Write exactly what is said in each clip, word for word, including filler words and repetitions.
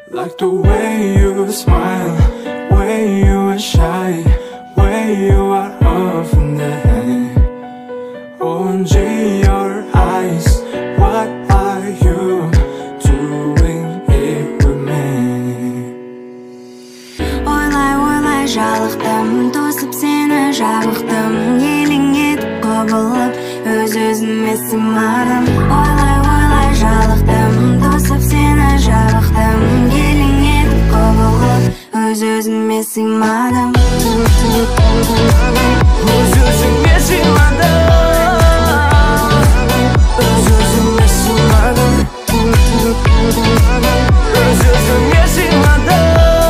Like the way you smile, way you are shy, way you are often there. O M G, your eyes, what are you doing here with me? Ойлай, ойлай жалықтым, тосып сені жабықтым, елең етіп құбылып, өз-өзіме сыймадым. Ойлай, ойлай жалықтым, тосып сені жабықтым, елең етіп құбылып, өз-өзіме сыймадым. Өз-өзіме сыймадым. Өз-өзіме сыймадым. Өз-өзіме сыймадым.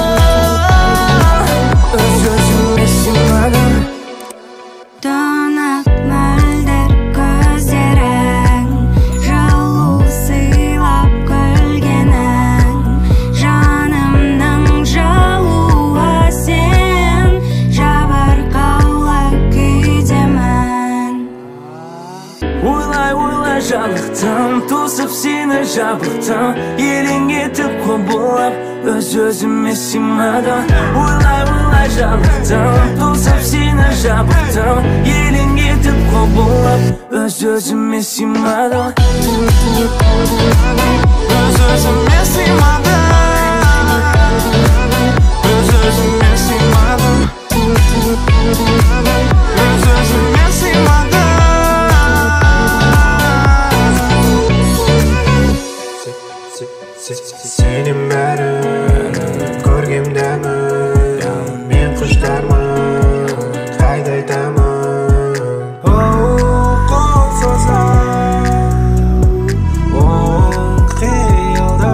Өз-өзіме сыймадым. Тұнық мөлдір көздерің, жылу сыйлап күлгенің, жанымның жылуы сен, жабырқаулы күйдемін. Ойлай, ойлай жалықтым, тосып сені жабықтым, елең етіп құбылып, өз-өзіме сыймадым. Ойлай, ойлай жалықтым, тосып сені жабықтым, елең етіп құбылып, өз-өзіме сыймадым. Өз-өзіме сыймадым. Өз-өзіме сыймадым. Өз-өзіме сыймадым. Сенің бәрін көргемдемін, мен құштармын, қайда айтамын. Оу, қол созам, оң қиылды.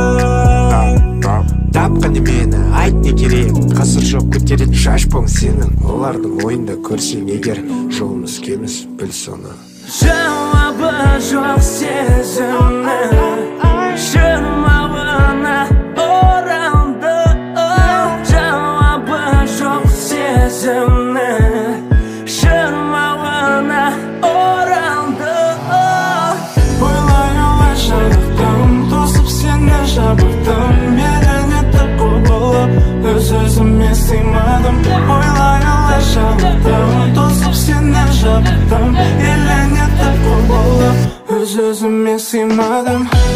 Тапқан мені, айт не керек, қасыр жоқ көтерет шашпаң сенің. Олардың ойында көрсең егер, жолымыз кеміс, біл соны. Жауабы жоқ сезімнің, шырмауына оралды. Жауабы жоқ сезімнің, шырмауына оралды. Ойлай, ойлай жалықтым, тосып сені жабықтым, елең етіп құбылып, өз-өзіме сыймадым. Ойлай, ойлай жалықтым, тосып сені жабықтым, елең етіп құбылып, өз-өзіме сыймадым.